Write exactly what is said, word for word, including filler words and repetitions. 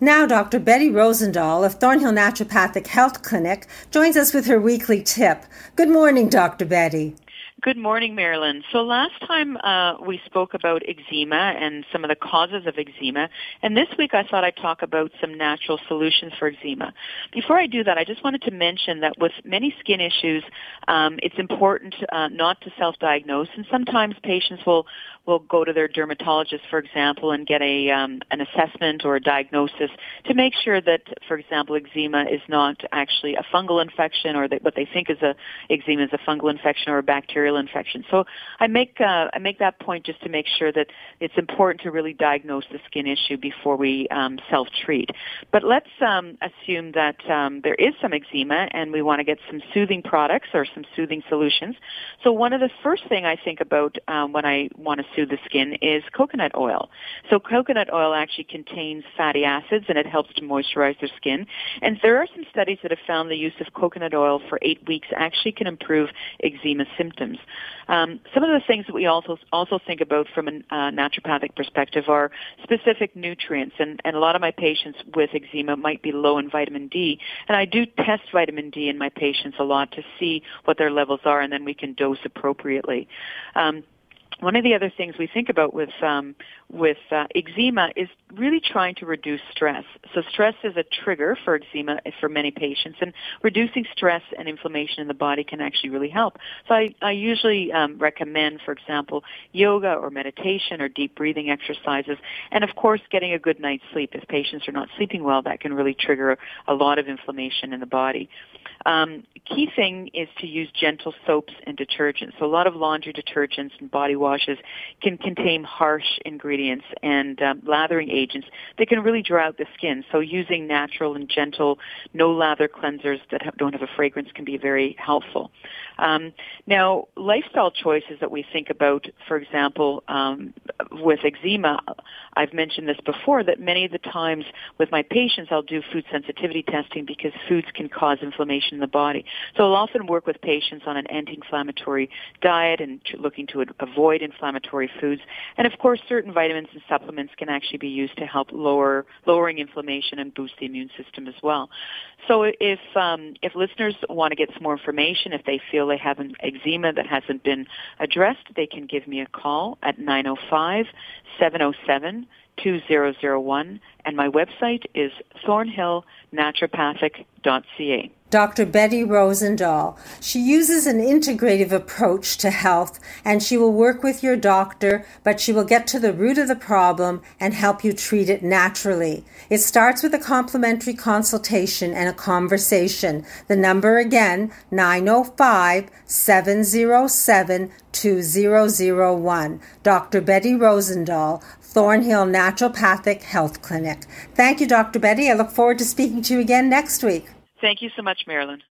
Now, Doctor Betty Rosendahl of Thornhill Naturopathic Health Clinic joins us with her weekly tip. Good morning, Doctor Betty. Good morning, Marilyn. So last time uh, we spoke about eczema and some of the causes of eczema, and this week I thought I'd talk about some natural solutions for eczema. Before I do that, I just wanted to mention that with many skin issues, um, it's important uh, not to self-diagnose, and sometimes patients will will go to their dermatologist, for example, and get a um, an assessment or a diagnosis to make sure that, for example, eczema is not actually a fungal infection, or that what they think is a eczema is a fungal infection or a bacterial infection. So I make uh, I make that point just to make sure that it's important to really diagnose the skin issue before we um, self-treat. But let's um, assume that um, there is some eczema and we want to get some soothing products or some soothing solutions. So one of the first thing I think about um, when I want to soothe the skin is coconut oil. So coconut oil actually contains fatty acids and it helps to moisturize the skin. And there are some studies that have found the use of coconut oil for eight weeks actually can improve eczema symptoms. Um, some of the things that we also also think about from a uh, naturopathic perspective are specific nutrients, and, and a lot of my patients with eczema might be low in vitamin D, and I do test vitamin D in my patients a lot to see what their levels are, and then we can dose appropriately. Um, One of the other things we think about with um, with uh, eczema is really trying to reduce stress. So stress is a trigger for eczema for many patients, and reducing stress and inflammation in the body can actually really help. So I, I usually um, recommend, for example, yoga or meditation or deep breathing exercises, and of course getting a good night's sleep. If patients are not sleeping well, that can really trigger a lot of inflammation in the body. Um, key thing is to use gentle soaps and detergents. So a lot of laundry detergents and body washes can contain harsh ingredients and um, lathering agents that can really dry out the skin. So using natural and gentle, no lather cleansers that have, don't have a fragrance can be very helpful. Um, now, lifestyle choices that we think about, for example, um, with eczema, I've mentioned this before, that many of the times with my patients I'll do food sensitivity testing because foods can cause inflammation in the body. So I'll often work with patients on an anti-inflammatory diet and to, looking to avoid inflammatory foods. And of course, certain vitamins and supplements can actually be used to help lower lowering inflammation and boost the immune system as well. So if um, if listeners want to get some more information, if they feel they have an eczema that hasn't been addressed, they can give me a call at nine oh five, seven oh seven, two oh oh one, and my website is thornhill naturopathic dot c a. Doctor Betty Rosendahl. She uses an integrative approach to health, and she will work with your doctor, but she will get to the root of the problem and help you treat it naturally. It starts with a complimentary consultation and a conversation. The number again, nine oh five, seven oh seven, two oh oh one. Doctor Betty Rosendahl, Thornhill Naturopathic Health Clinic. Thank you, Doctor Betty. I look forward to speaking to you again next week. Thank you so much, Marilyn.